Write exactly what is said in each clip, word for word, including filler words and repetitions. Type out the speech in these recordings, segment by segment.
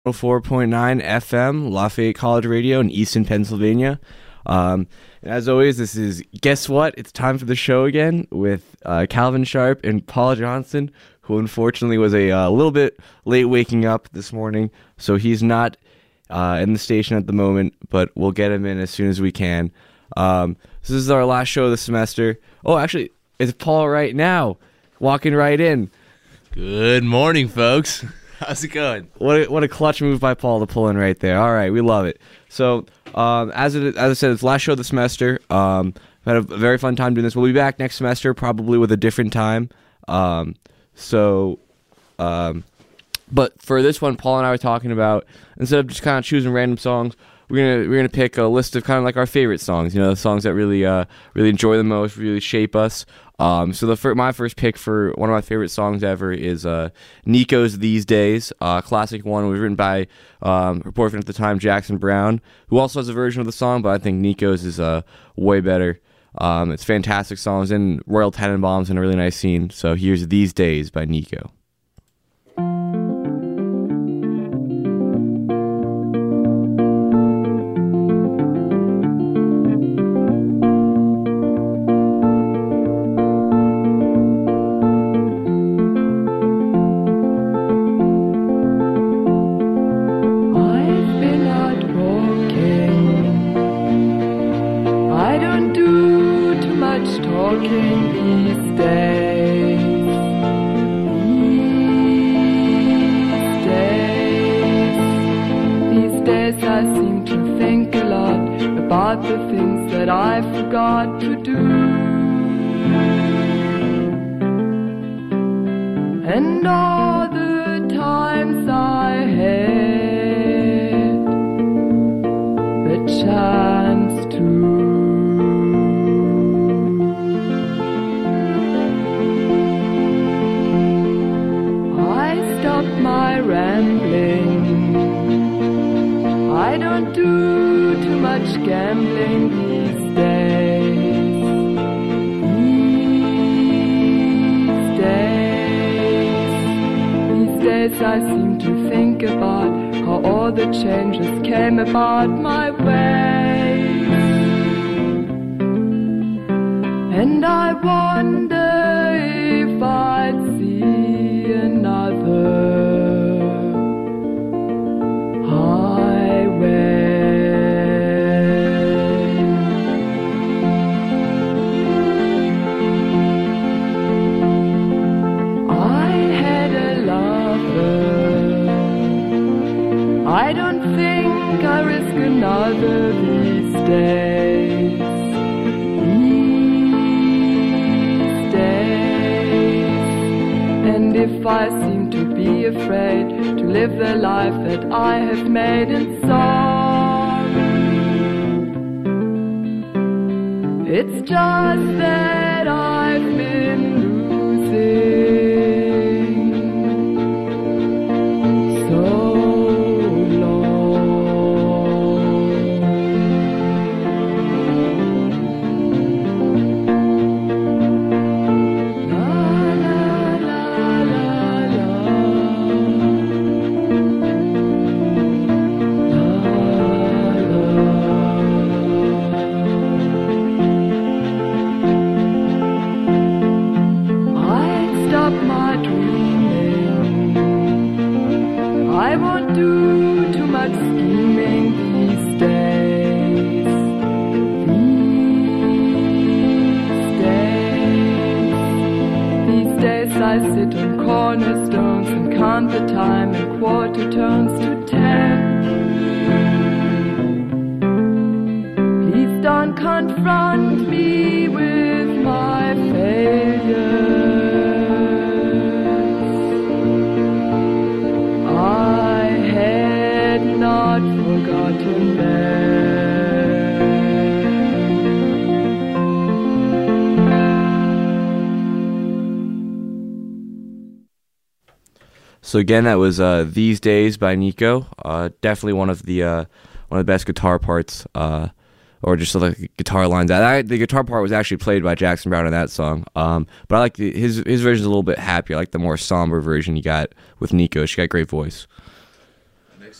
oh four point nine F M, Lafayette College Radio in Easton, Pennsylvania. Um, and as always, this is, guess what? It's time for the show again with uh, Calvin Sharp and Paul Johnson, who unfortunately was a uh, little bit late waking up this morning, so he's not uh, in the station at the moment, but we'll get him in as soon as we can. Um, this is our last show of the semester. Oh, actually, it's Paul right now, walking right in. Good morning, folks. How's it going? What a, what a clutch move by Paul to pull in right there. All right, we love it. So, um, as it, as I said, it's the last show of the semester. Um, had a very fun time doing this. We'll be back next semester, probably with a different time. Um, so, um, but for this one, Paul and I were talking about, instead of just kind of choosing random songs, we're gonna we're gonna pick a list of kind of like our favorite songs. You know, the songs that really uh really enjoy the most, really shape us. Um, so the fir- my first pick for one of my favorite songs ever is uh, Nico's "These Days," uh, classic one. It was written by um, her boyfriend at the time, Jackson Browne, who also has a version of the song, but I think Nico's is uh, way better. Um, it's a fantastic song. It's in Royal Tenenbaums in a really nice scene. So here's "These Days" by Nico. So again, that was uh, "These Days" by Nico. Uh, definitely one of the uh, one of the best guitar parts, uh, or just like guitar lines. I, the guitar part was actually played by Jackson Browne in that song. Um, but I like the, his his version's a little bit happier. I like the more somber version you got with Nico. She got a great voice. Next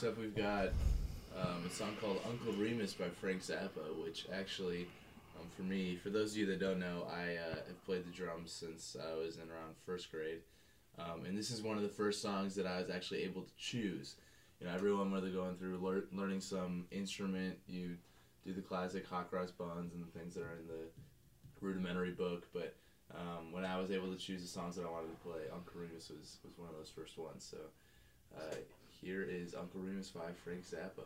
next up we've got um, a song called Uncle Remus by Frank Zappa, which actually, um, for me, for those of you that don't know, I uh, have played the drums since I was in around first grade. Um, and this is one of the first songs that I was actually able to choose. You know, everyone, whether going through lear- learning some instrument, you do the classic hot cross buns and the things that are in the rudimentary book, but um, when I was able to choose the songs that I wanted to play, Uncle Remus was, was one of those first ones. So uh, here is Uncle Remus by Frank Zappa.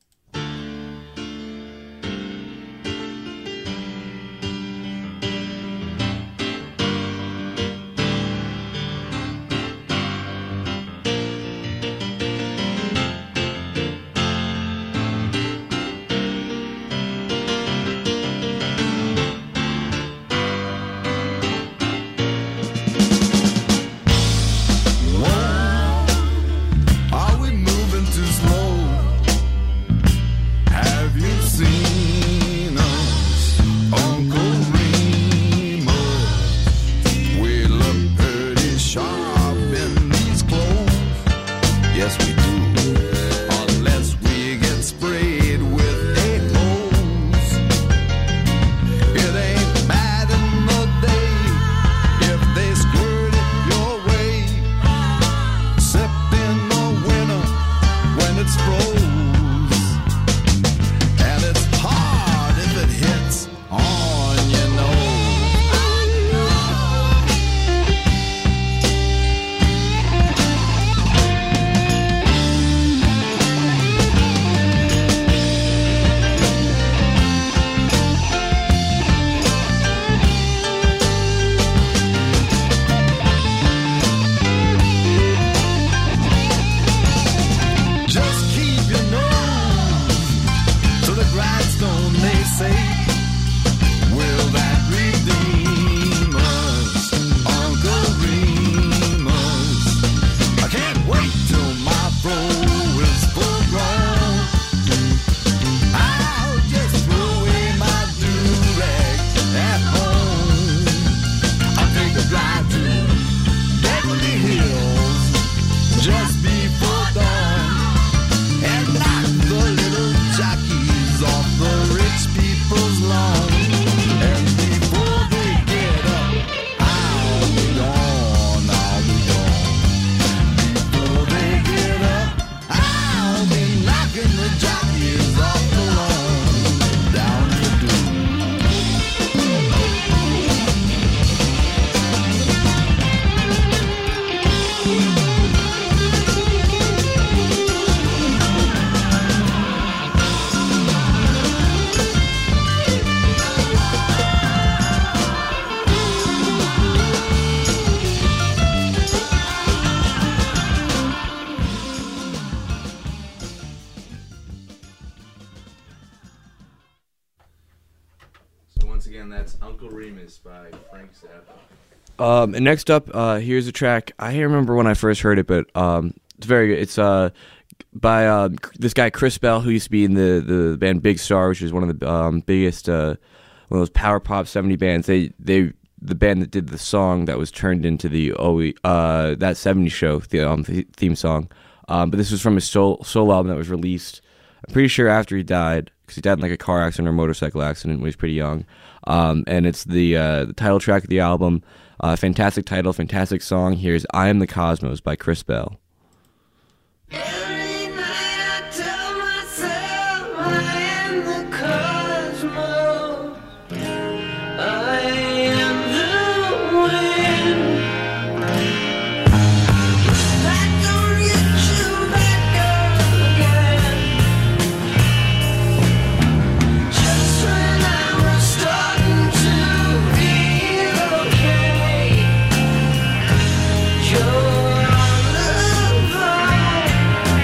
Again, that's Uncle Remus by Frank Zappa. Um, and next up, uh, here's a track. I can't remember when I first heard it, but um, it's very good. It's uh, by uh, this guy Chris Bell, who used to be in the, the band Big Star, which is one of the um, biggest, uh, one of those power pop seventy bands. They they the band that did the song that was turned into the O E uh, that seventies show, the um, th- theme song. Um, but this was from his solo, solo album that was released, I'm pretty sure after he died, because he died in like a car accident or motorcycle accident when he was pretty young. Um, and it's the uh, the title track of the album. Uh, fantastic title, fantastic song. Here's I Am the Cosmos by Chris Bell. Every night I tell myself I am the cosmos. I am the wind. I don't get you back again. Just when I was starting to feel okay, you're on the vine.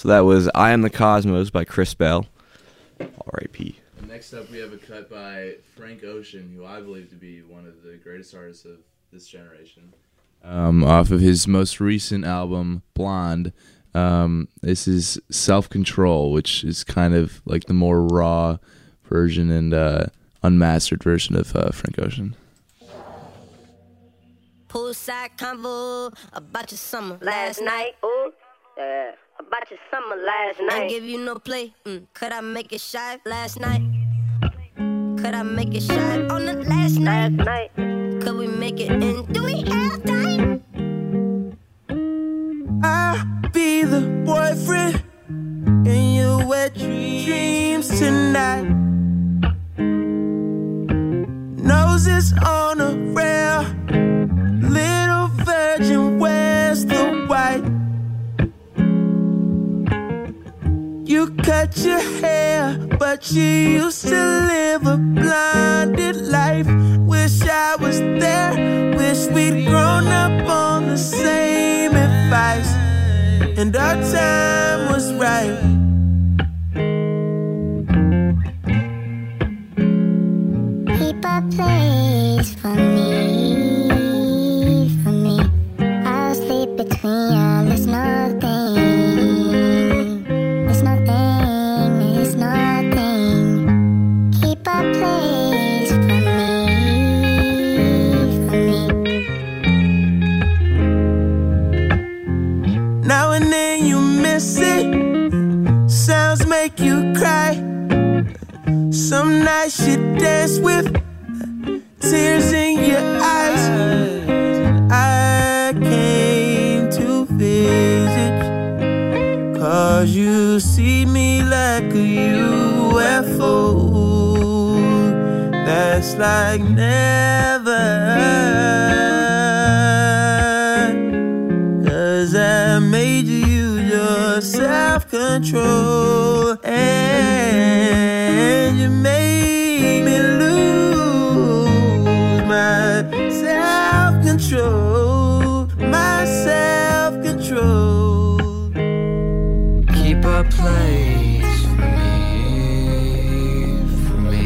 So that was I Am the Cosmos by Chris Bell. R I P And next up, we have a cut by Frank Ocean, who I believe to be one of the greatest artists of this generation. Um, off of his most recent album, Blonde. Um, this is Self Control, which is kind of like the more raw version and uh, unmastered version of uh, Frank Ocean. Poolside convo about your summer last night. Ooh, yeah. About your summer last night. I give you no play. Mm. Could I make it shy last night? Could I make it shy on the last night? Last night. Could we make it in? Do we have time? I'll be the boyfriend in your wet dreams tonight. Noses on a rail, little virgin, where's the white? You cut your hair, but you used to live a blinded life. Wish I was there, wish we'd grown up on the same advice, and our time was right. Keep a place for me, for me. I'll sleep between y'all, it's nothing. It's nothing, it's nothing. Keep a place for me, for me. Now and then you miss it, sounds make you cry. Some nights you dance with tears in your eyes. I came to visit, cause you see me like a U F O. That's like never. Cause I made you use your self-control, and you made me lose my self-control, my self-control. Keep a place for me, for me.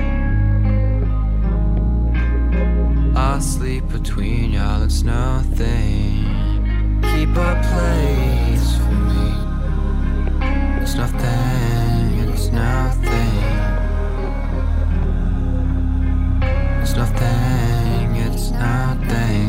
I'll sleep between y'all, it's nothing. Keep a place for me. It's nothing, it's nothing. It's nothing, it's nothing.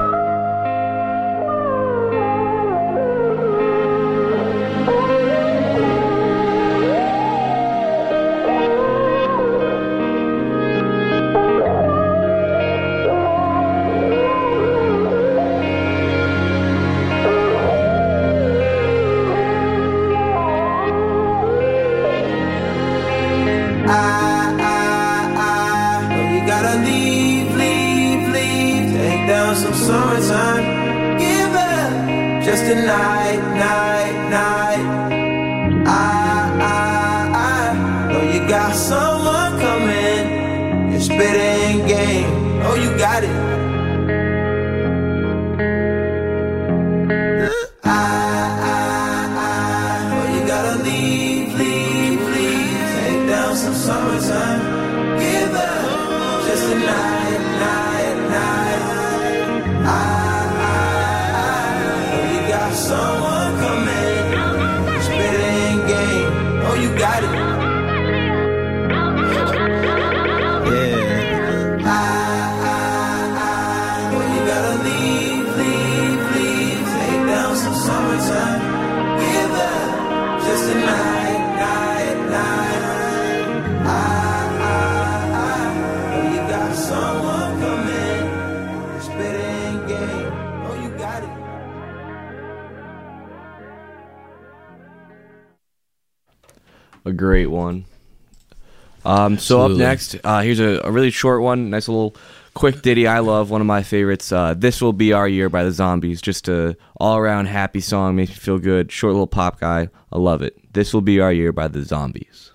I, I, I know you gotta leave, leave, leave. Take down some summertime. Give it up, just a night, night, night. I, I, I know you got someone coming. You're spitting game. Oh, you got it. I, I, I know you gotta leave, leave, leave. Take down some summertime. Give up, just a night, night, night. I, I, I know you got someone coming. Spitting game. Oh, you got it. Yeah. I, I, I know you gotta leave, leave, leave. Take down some summertime. Give up, just a night, night, night. I, I, I know you got someone coming. Spitting game. Oh, you got it. A great one. Um, so up Absolutely. next, uh, here's a, a really short one, nice little quick ditty I love, one of my favorites. Uh, This Will Be Our Year by the Zombies. Just a all-around happy song, makes me feel good. Short little pop guy, I love it. This Will Be Our Year by the Zombies.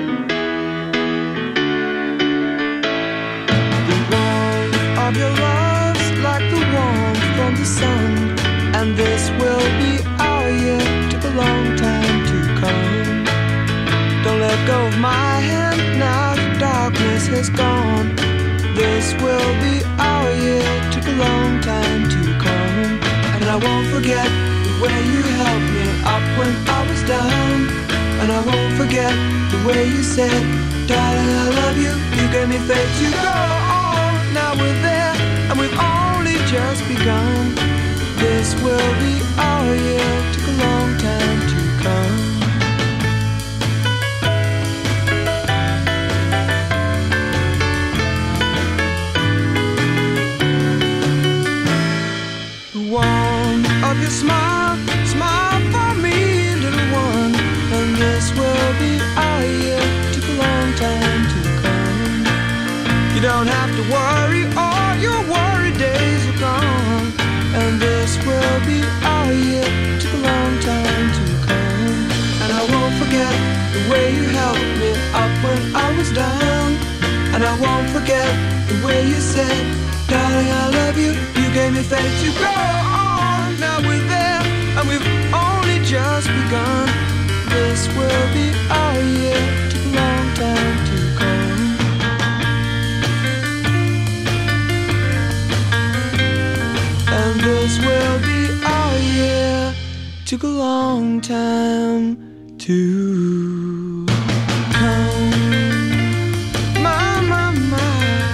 Of your love. let go of my hand, now the darkness has gone. This will be our year, took a long time to come. And I won't forget the way you helped me up when I was down. And I won't forget the way you said, darling, I love you. You gave me faith to go on. Now we're there, and we've only just begun. This will be our year, took a long time to come. Of your smile, smile for me, little one. And this will be our year, took a long time to come. You don't have to worry, all your worry days are gone. And this will be our year, took a long time to come. And I won't forget the way you helped me up when I was down. And I won't forget the way you said, darling, I love you. You gave me faith to go on. Now we're there, and we've only just begun. This will be our year, took a long time to come. And this will be our year, took a long time to come. My, my, my.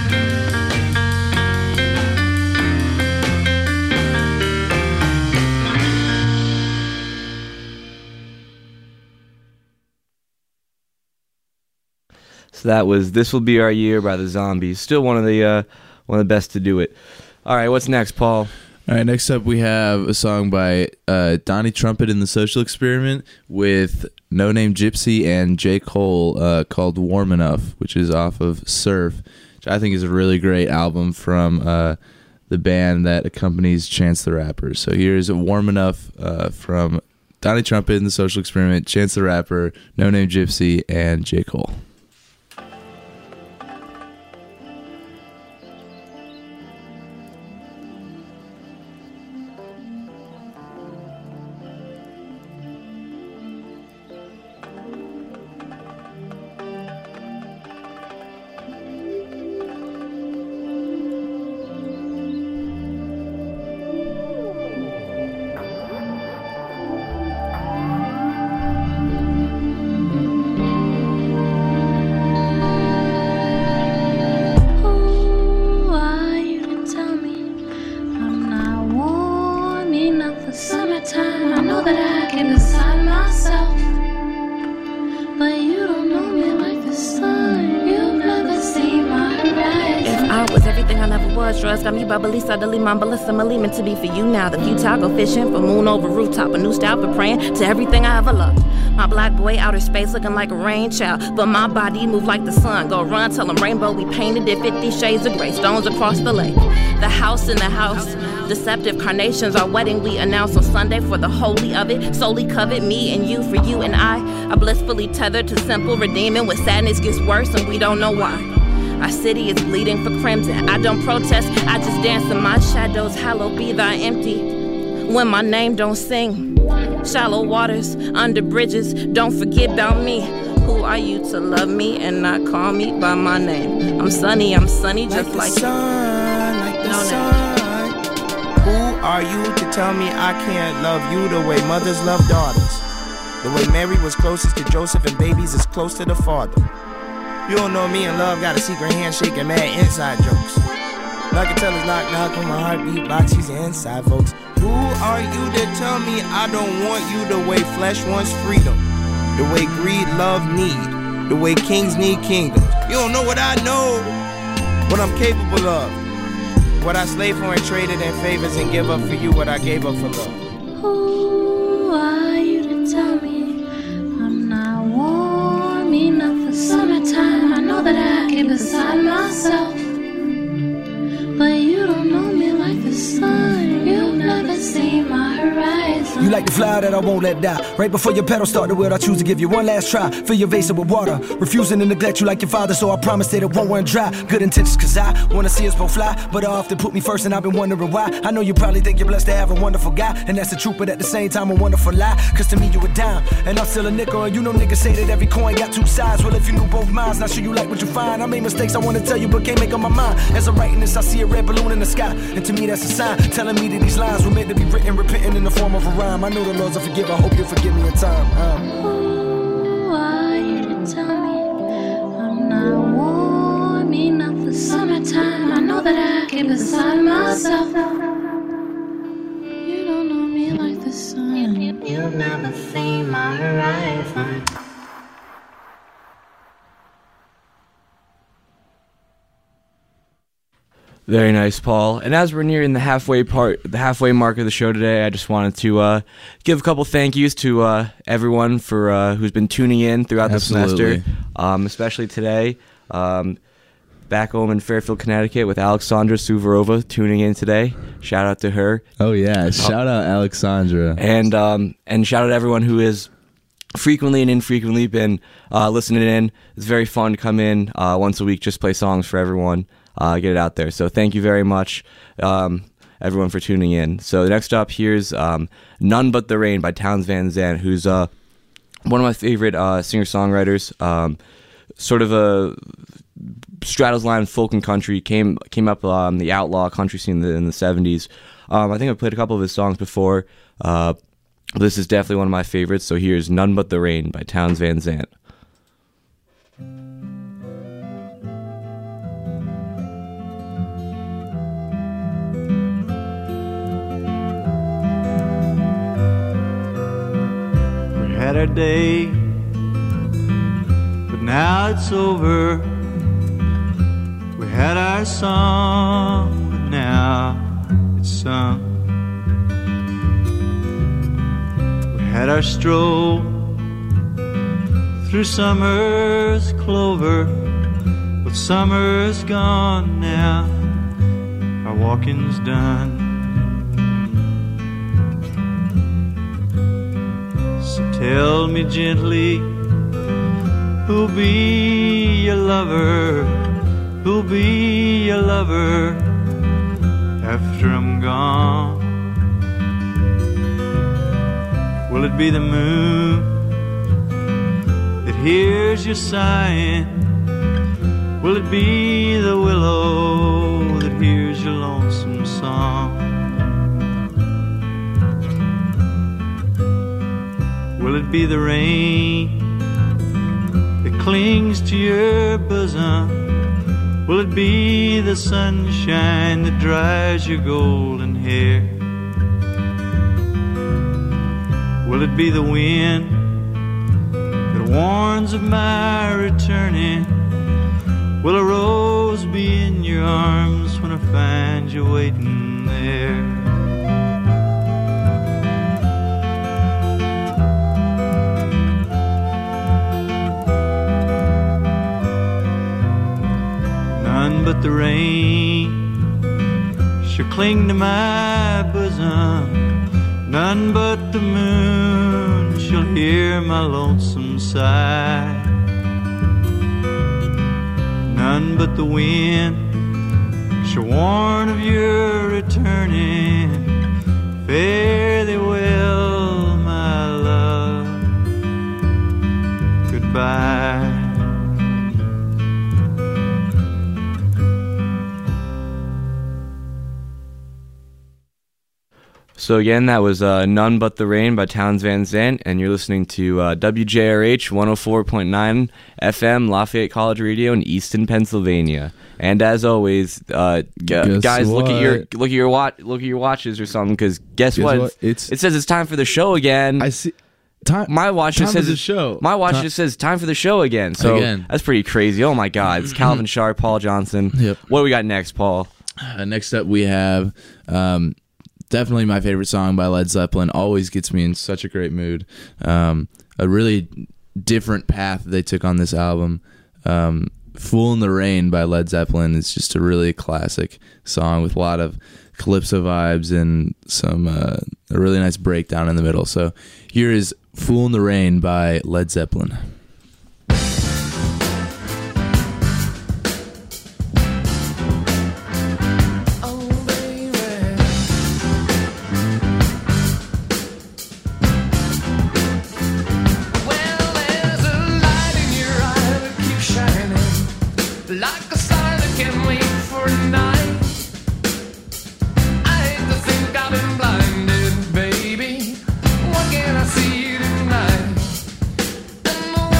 So that was "This Will Be Our Year" by the Zombies. Still one of the uh, one of the best to do it. All right, what's next, Paul? All right, next up we have a song by uh, Donnie Trumpet and the Social Experiment with No Name Gypsy and J. Cole uh, called "Warm Enough," which is off of Surf, which I think is a really great album from uh, the band that accompanies Chance the Rapper. So here's "Warm Enough" uh, from Donnie Trumpet and the Social Experiment, Chance the Rapper, No Name Gypsy, and J. Cole. Got me bubbly, suddenly, mambulous, I'm meant to be for you now. The futile go fishing for moon over rooftop, a new style for praying to everything I ever loved. My black boy outer space looking like a rain child, but my body move like the sun. Go run, tell them rainbow we painted it, fifty shades of gray, stones across the lake. The house in the house, deceptive carnations, our wedding we announced on Sunday for the holy of it. Solely covet me and you for you and I, are blissfully tethered to simple redeeming. When sadness gets worse and we don't know why. Our city is bleeding for crimson. I don't protest, I just dance in my shadows. Hallowed be thy empty when my name don't sing. Shallow waters, under bridges, don't forget about me. Who are you to love me and not call me by my name? I'm sunny, I'm sunny just like, like the sun, like the no sun. Who are you to tell me I can't love you the way mothers love daughters? The way Mary was closest to Joseph and babies is close to the father. You don't know me and love got a secret handshake and mad inside jokes. I can tell it's knock knock when my heartbeat box, she's inside, folks. Who are you to tell me I don't want you the way flesh wants freedom? The way greed, love, need. The way kings need kingdoms. You don't know what I know, what I'm capable of. What I slave for and traded in favors and give up for you what I gave up for love. Who are you to tell me I'm not warm enough for summertime? I know that I can decide myself, but you don't know me like the sun. You've never seen my horizon. You like the fly that I won't let die. Right before your pedal start the wheel, I choose to give you one last try. Fill your vase up with water, refusing to neglect you like your father, so I promise that it won't run dry. Good intentions, cause I wanna see us both fly, but I often put me first and I've been wondering why. I know you probably think you're blessed to have a wonderful guy, and that's the truth, but at the same time a wonderful lie. Cause to me you a dime, and I'm still a nickel, and you know niggas say that every coin got two sides. Well, if you knew both minds, not sure you like what you find. I made mistakes I wanna tell you, but can't make up my mind. As I'm writing this, I see a red balloon in the sky, and to me that's a sign, telling me that these lines were meant to be written, repenting in the form of a rhyme. I know the Lord's will forgive, I hope you'll forgive me in time. uh. Who are you to tell me I'm not warm enough for summertime? I know that I get beside myself. You don't know me like the sun. You, you, you've never seen my horizon. Very nice, Paul. And as we're nearing the halfway part, the halfway mark of the show today, I just wanted to uh, give a couple thank yous to uh, everyone for uh, who's been tuning in throughout Absolutely. the semester, um, especially today. Um, back home in Fairfield, Connecticut, with Alexandra Suvarova tuning in today. Shout out to her. Oh yeah, shout out Alexandra. And um, and shout out to everyone who has frequently and infrequently been uh, listening in. It's very fun to come in uh, once a week, just play songs for everyone. Uh, get it out there. So thank you very much, um, everyone, for tuning in. So next up, here's um, None But the Rain by Townes Van Zandt, who's uh, one of my favorite uh, singer-songwriters. Um, sort of a straddles the line of folk and country, came came up on um, the outlaw country scene in the, in the seventies. Um, I think I've played a couple of his songs before. Uh, this is definitely one of my favorites. So here's None But the Rain by Townes Van Zandt. Had our day, but now it's over. We had our song, but now it's sung. We had our stroll through summer's clover, but summer's gone now. Our walking's done. Tell me gently, who'll be your lover? Who'll be your lover after I'm gone? Will it be the moon that hears you sighing? Will it be the willow that hears your lonesome song? Will it be the rain that clings to your bosom? Will it be the sunshine that dries your golden hair? Will it be the wind that warns of my returning? Will a rose be in your arms when I find you waiting there? None but the rain shall cling to my bosom. None but the moon shall hear my lonesome sigh. None but the wind shall warn of your returning. Fare thee well, my love. Goodbye. So again, that was uh, None But the Rain by Townes Van Zandt, and you're listening to uh, W J R H one oh four point nine F M, Lafayette College Radio in Easton, Pennsylvania. And as always, uh, g- guys, what? look at your look at your watch, look at your watches or something, because guess, Guess what? what? It's it says it's time for the show again. I see. Time, my watch time just says the show. My watch time. just says time for the show again. So again. That's pretty crazy. Oh my God! It's Calvin Sharp, Paul Johnson. Yep. What do we got next, Paul? Uh, next up, we have. Um, Definitely my favorite song by Led Zeppelin. Always gets me in such a great mood. Um, a really different path they took on this album. Um, Fool in the Rain by Led Zeppelin is just a really classic song with a lot of calypso vibes and some uh, a really nice breakdown in the middle. So here is Fool in the Rain by Led Zeppelin. Like a star that can't wait for a night. I hate to think I've been blinded, baby. What can I see tonight? And the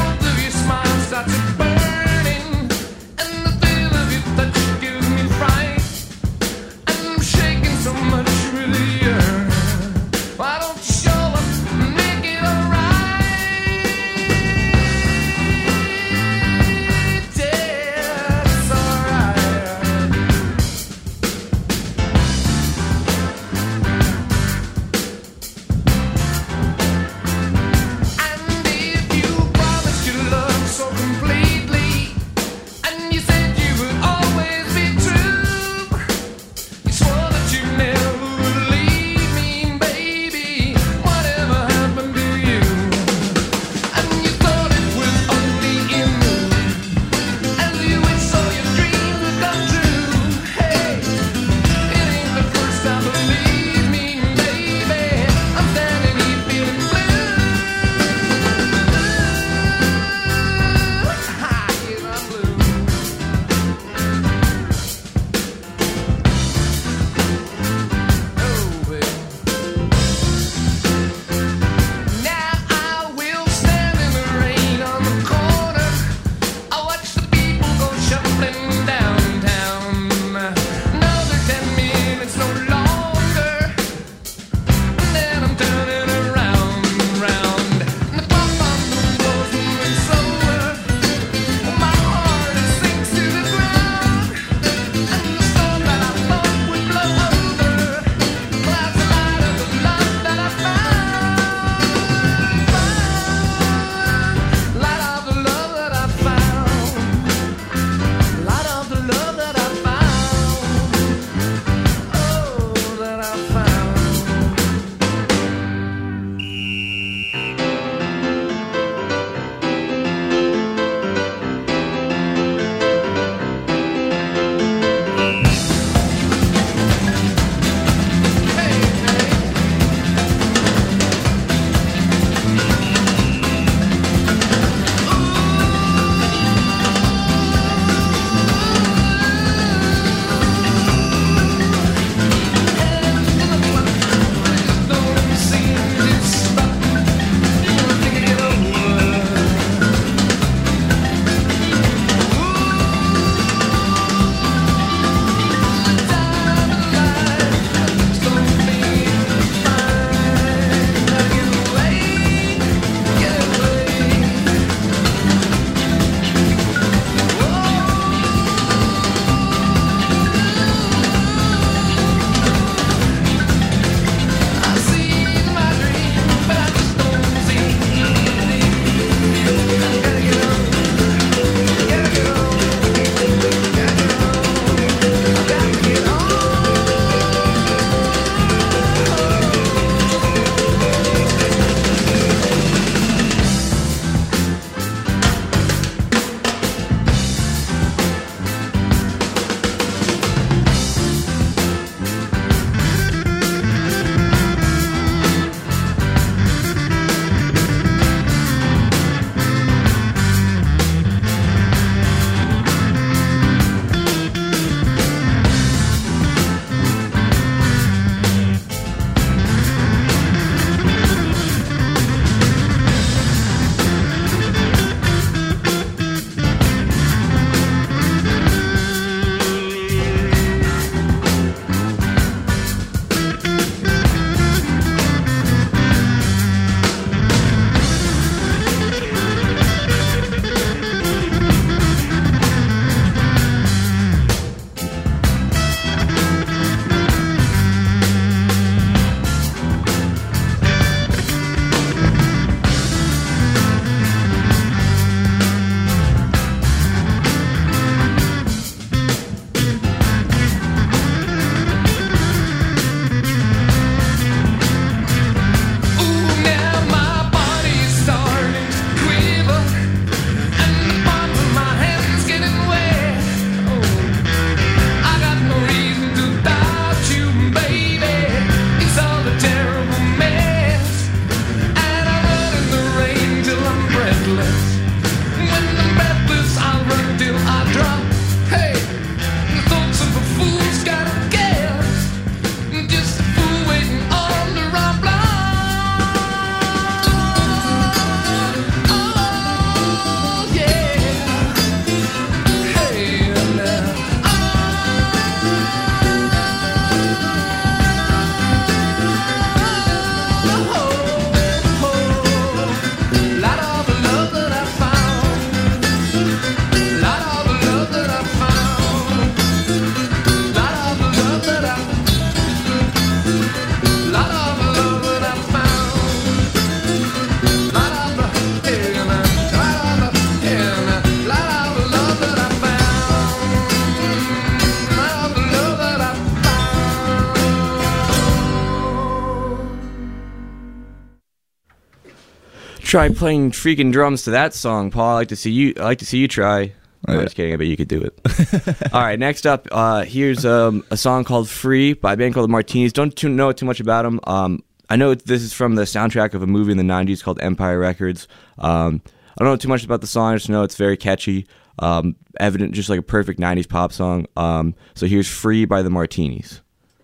try playing freaking drums to that song, Paul. I like to see you. I like to see you try. Oh, I'm yeah. just kidding. I bet you could do it. All right, next up, uh, here's um, a song called "Free" by a band called the Martinis. Don't too, know too much about them. Um, I know this is from the soundtrack of a movie in the nineties called Empire Records. Um, I don't know too much about the song. I just know it's very catchy, um, evident, just like a perfect nineties pop song. Um, so here's "Free" by the Martinis.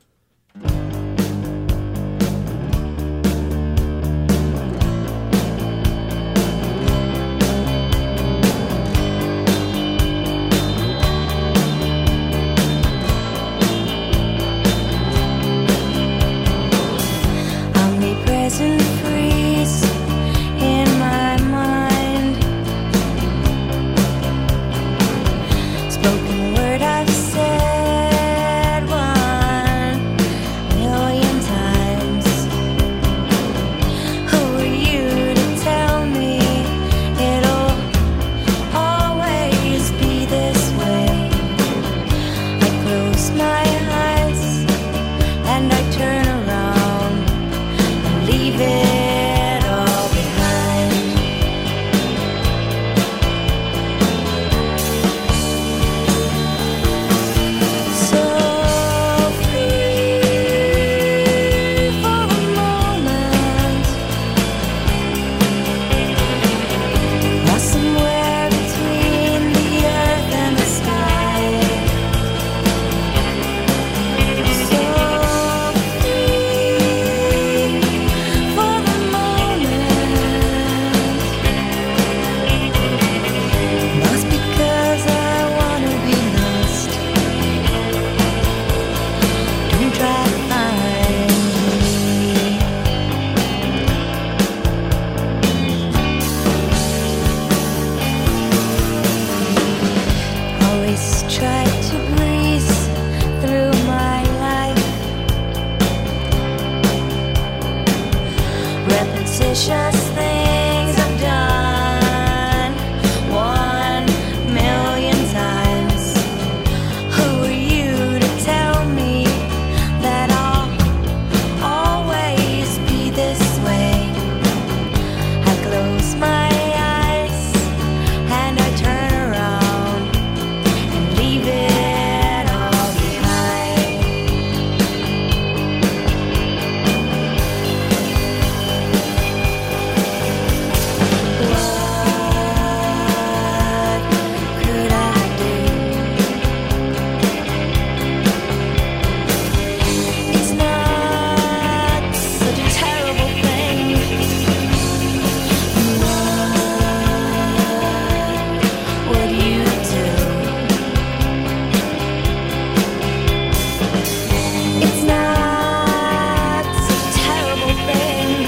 Omnipresent freeze in my mind. Spoken word I've said one million times. Who are you to tell me it'll always be this way? I close my eyes and I turn around and leave it all behind. So free for a moment, lost somewhere between the earth and the sky. So free for the moment, lost because I wanna be lost. Don't try to find me. Always try to breeze through my life. Repetitious things I've done one million times. Who are you to tell me that I'll always be this way? I close my eyes and I turn around and leave it all behind. What could I do? It's not such a terrible thing. What would you do? It's not such a terrible thing.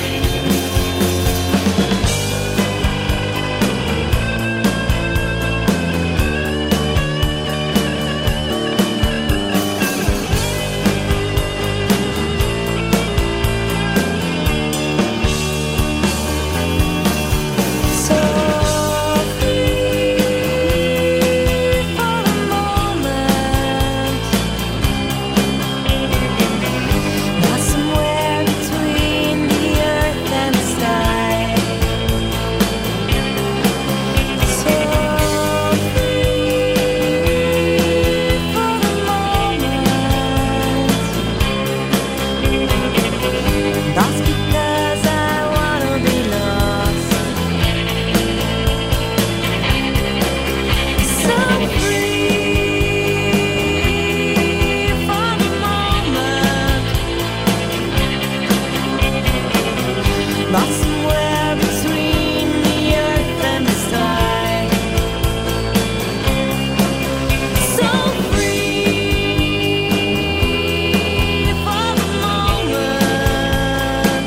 So free for the moment, lost somewhere between the earth and the sky. So free for the moment, lost because I wanna be lost. So free for the moment, lost somewhere between the earth and the sky. So free for the moment,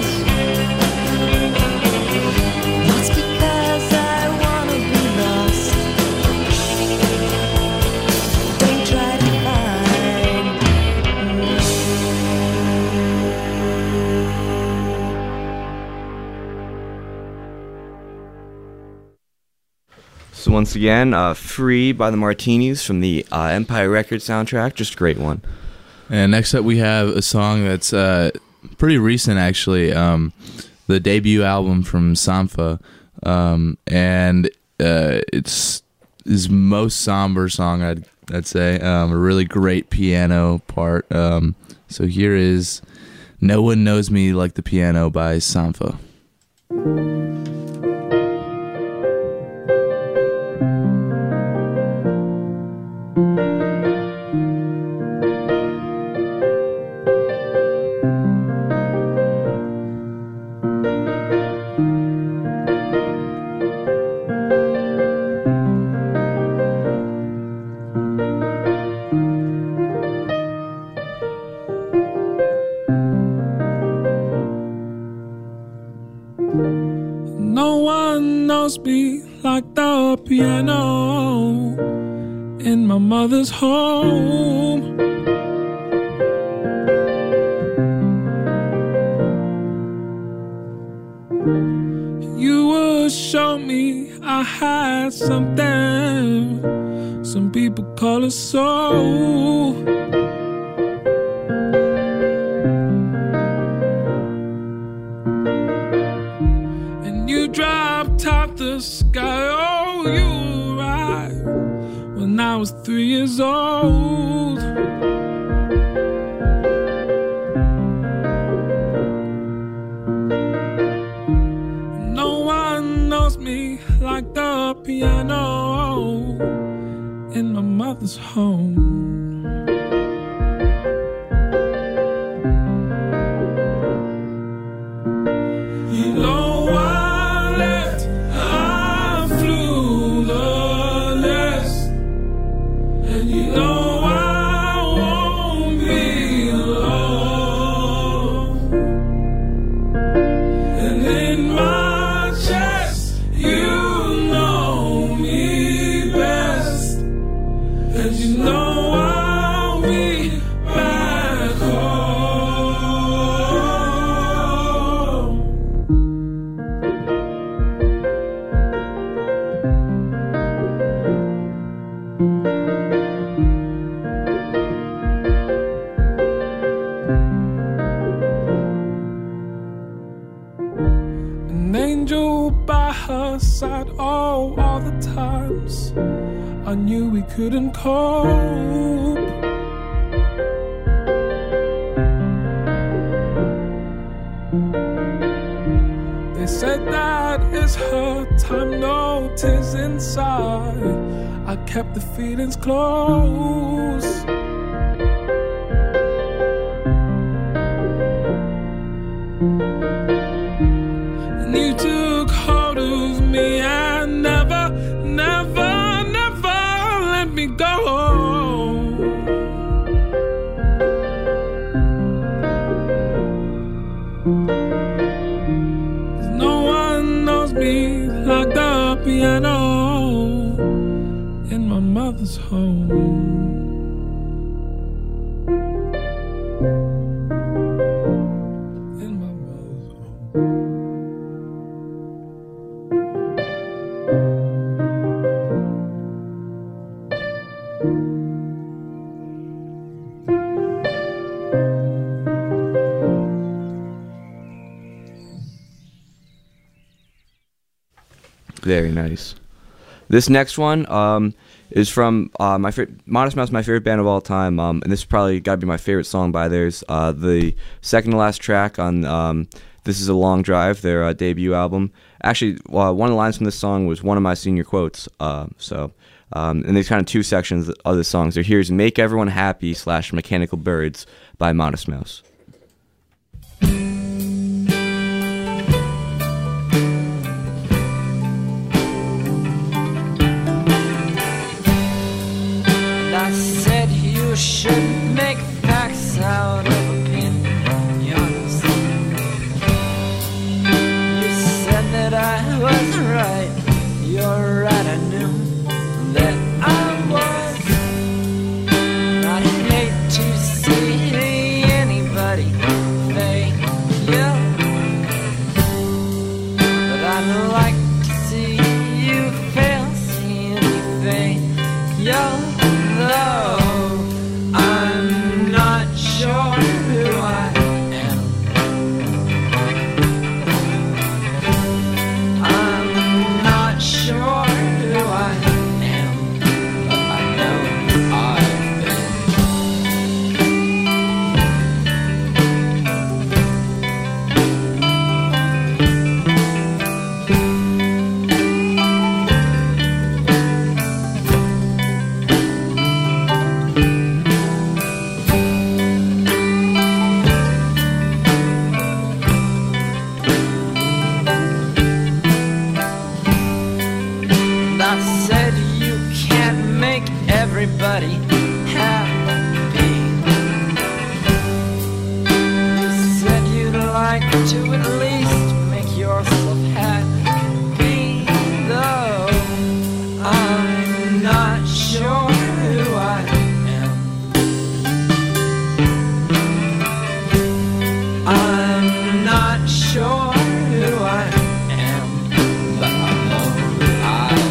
lost because I wanna be lost. Don't try to find me. So once again, uh, "Free" by the Martinis from the uh, Empire Records soundtrack. Just a great one. And next up, we have a song that's uh, pretty recent, actually. Um, the debut album from Sampha, um, and uh, it's his most somber song, I'd I'd say. Um, a really great piano part. Um, so here is "No One Knows Me Like the Piano" by Sampha. No one knows me like the piano in my mother's home. You would show me I had something some people call a soul. Dropped out the sky, oh, you were right when I was three years old. No one knows me like the piano in my mother's home. You know why? Side, oh, all the times I knew we couldn't cope. They said that it's her time, no tears inside. I kept the feelings close. And you took hold of me and never, never, never let me go. No one knows me like the piano in my mother's home. Very nice. This next one um, is from uh, my favorite, Modest Mouse, my favorite band of all time, um, and this is probably got to be my favorite song by theirs. Uh, the second to last track on um, This Is a Long Drive, their uh, debut album. Actually, uh, one of the lines from this song was one of my senior quotes. Uh, so, um, and there's kind of two sections of the songs. So here's "Make Everyone Happy" slash "Mechanical Birds" by Modest Mouse. Should make facts out of opinions. You said that I was right. You're right, I knew that I was. I hate to see anybody everybody happy. You said you'd like to at least make yourself happy, though I'm not sure who I am. I'm not sure who I am, but I know who I am.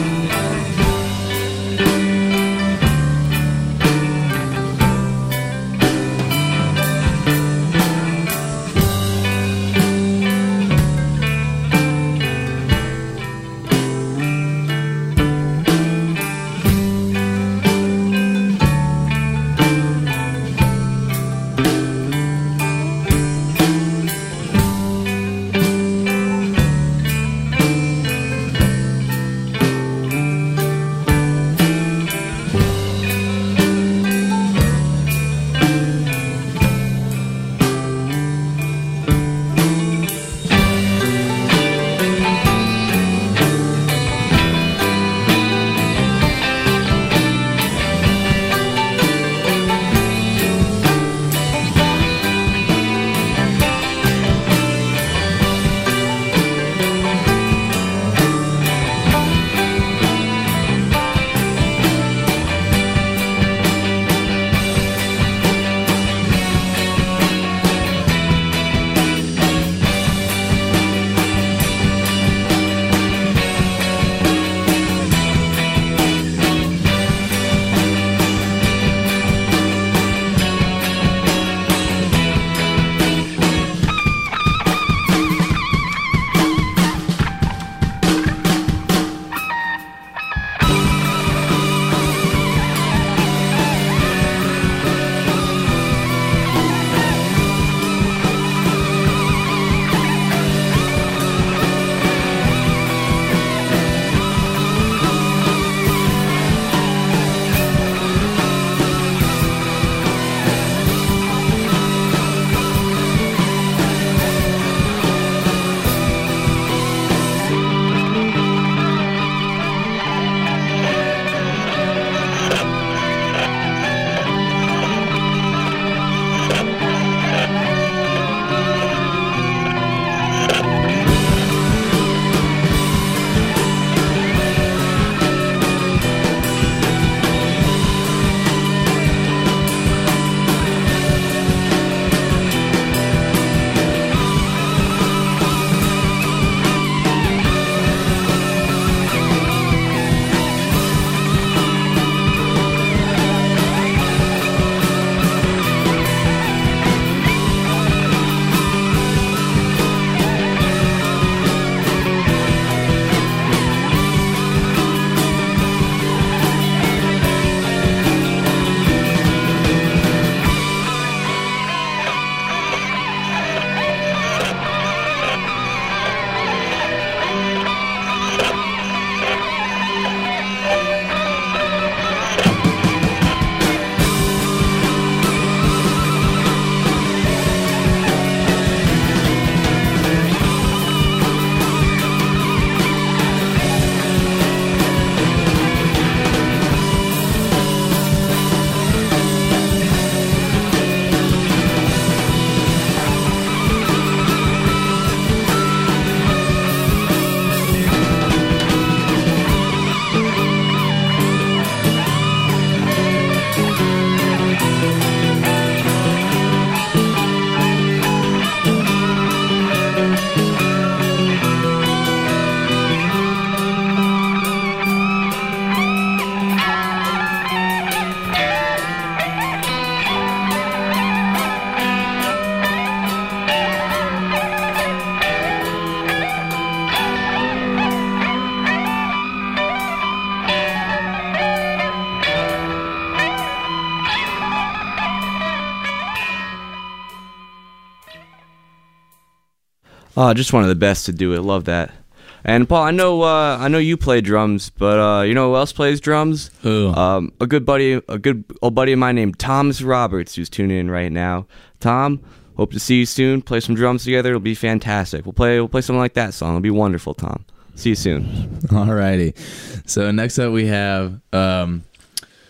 Oh, just one of the best to do it. Love that. And Paul, I know, uh, I know you play drums, but uh, you know who else plays drums? Who? Um, a good buddy, a good old buddy of mine named Thomas Roberts, who's tuning in right now. Tom, hope to see you soon. Play some drums together. It'll be fantastic. We'll play, we'll play something like that song. It'll be wonderful, Tom. See you soon. Alrighty. So next up we have um,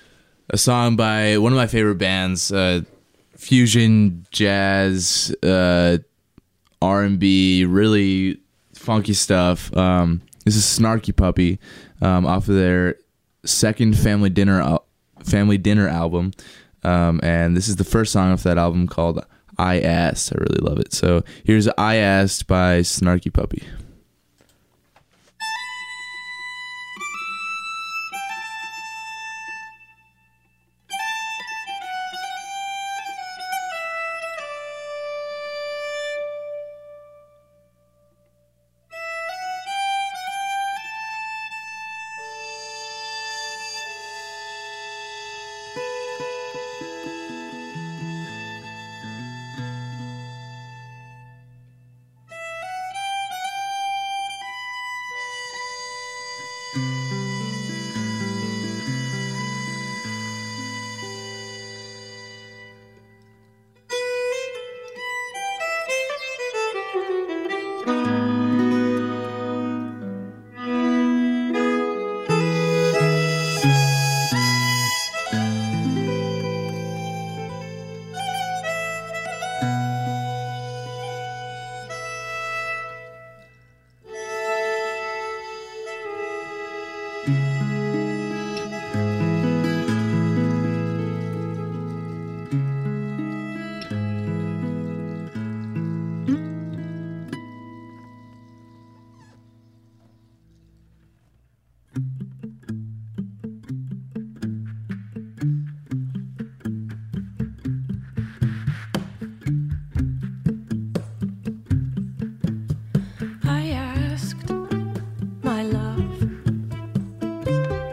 a song by one of my favorite bands, uh, fusion, jazz, uh, R and B, really funky stuff. Um, this is Snarky Puppy um, off of their second Family Dinner al- Family Dinner album, um, and this is the first song off that album called I Asked. I really love it. So here's I Asked by Snarky Puppy. I asked my love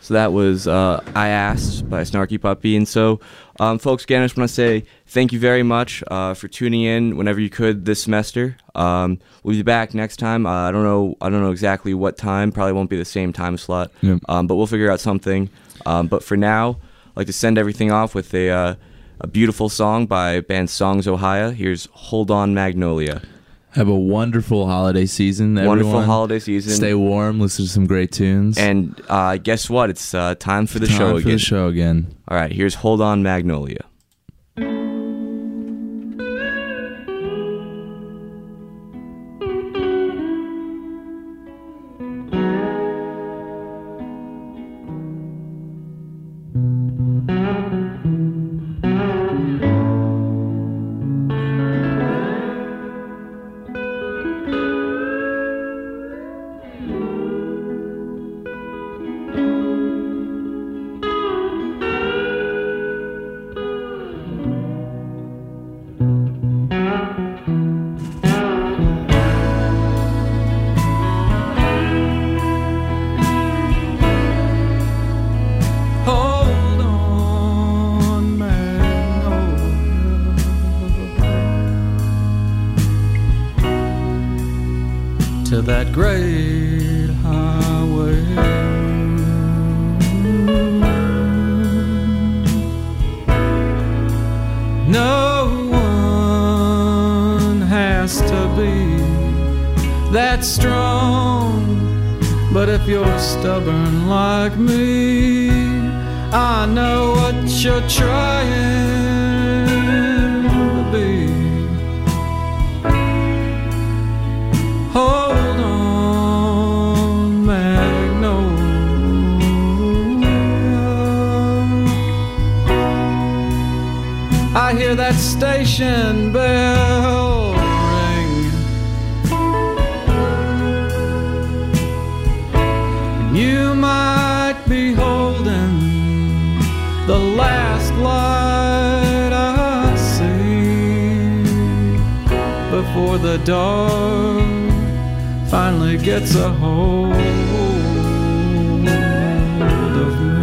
So that was uh, I Asked by Snarky Puppy. And so, um, folks, again, I just want to say thank you very much uh, for tuning in whenever you could this semester. Um, we'll be back next time. Uh, I don't know I don't know exactly what time. Probably won't be the same time slot. Yep. Um, but we'll figure out something. Um, but for now, I'd like to send everything off with a, uh, a beautiful song by band Songs Ohio. Here's Hold On Magnolia. Have a wonderful holiday season, everyone. Wonderful holiday season. Stay warm. Listen to some great tunes. And uh, guess what? It's uh, time for the Time show for again. the show again. All right, here's Hold On Magnolia. Hold on, Magnolia, to that great highway. No one has to be that strong, but if you're stubborn like me, I know what you're trying to be. Hold on, Magnolia. I hear that station bell ring. You might be holding the last light I see before the dark finally gets a hold of me.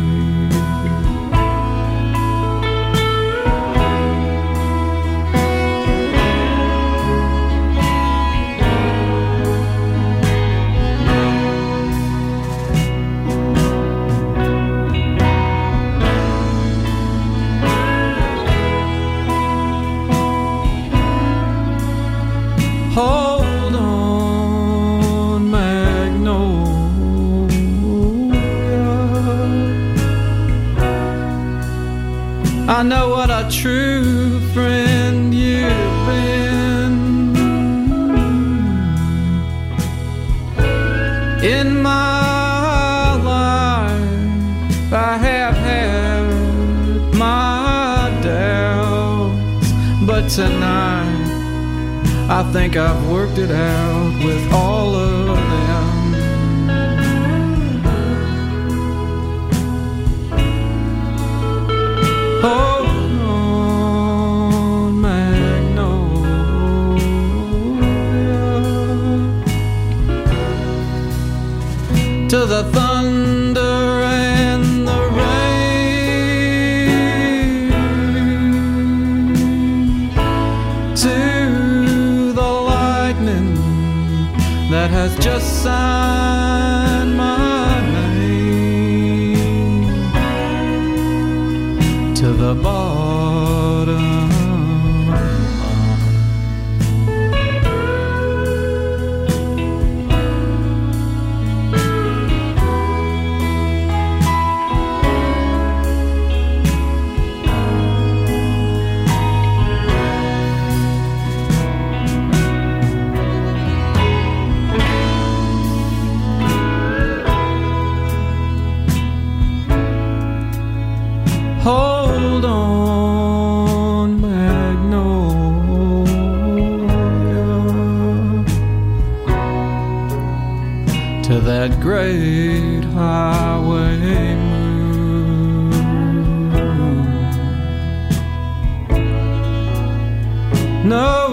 Hold on, Magnolia. I know what a true friend you've been. In my life, I have had my doubts, but tonight I think I've worked it out with all of them. Hold on, Magnolia, to the thunder and the rain, to that has just signed my name, to the bottom. Hold on, Magnolia, to that great highway moon. No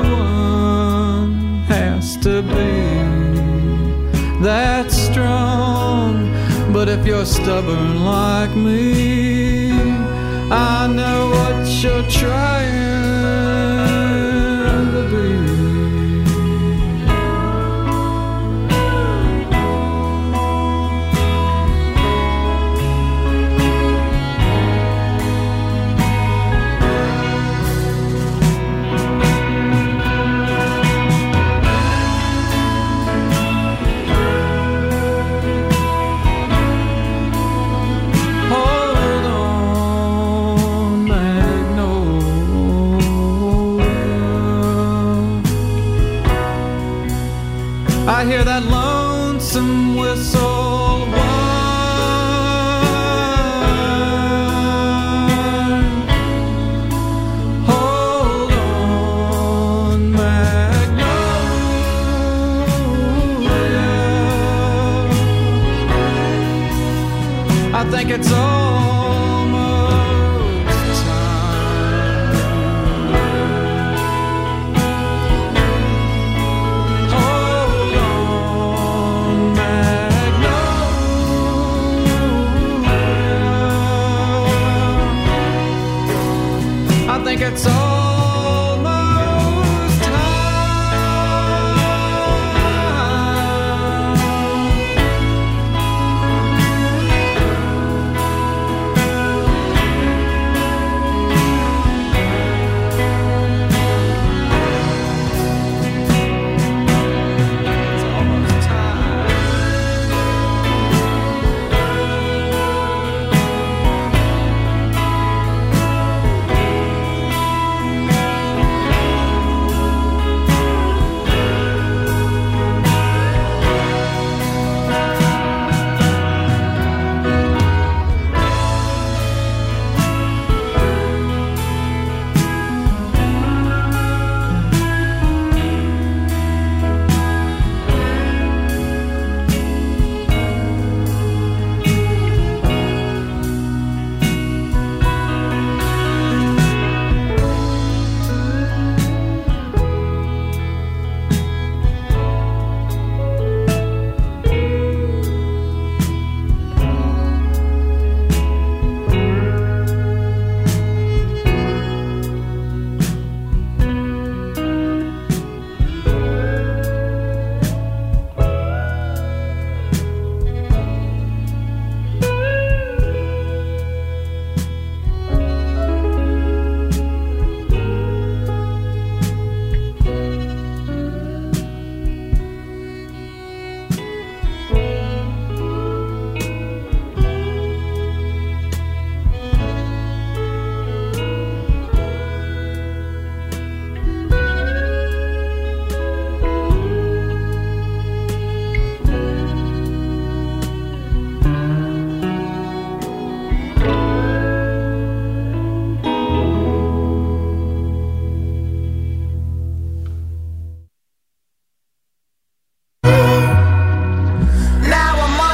one has to be that strong, but But if you're stubborn like me, I know what you're trying to be. I hear that lonesome whistle.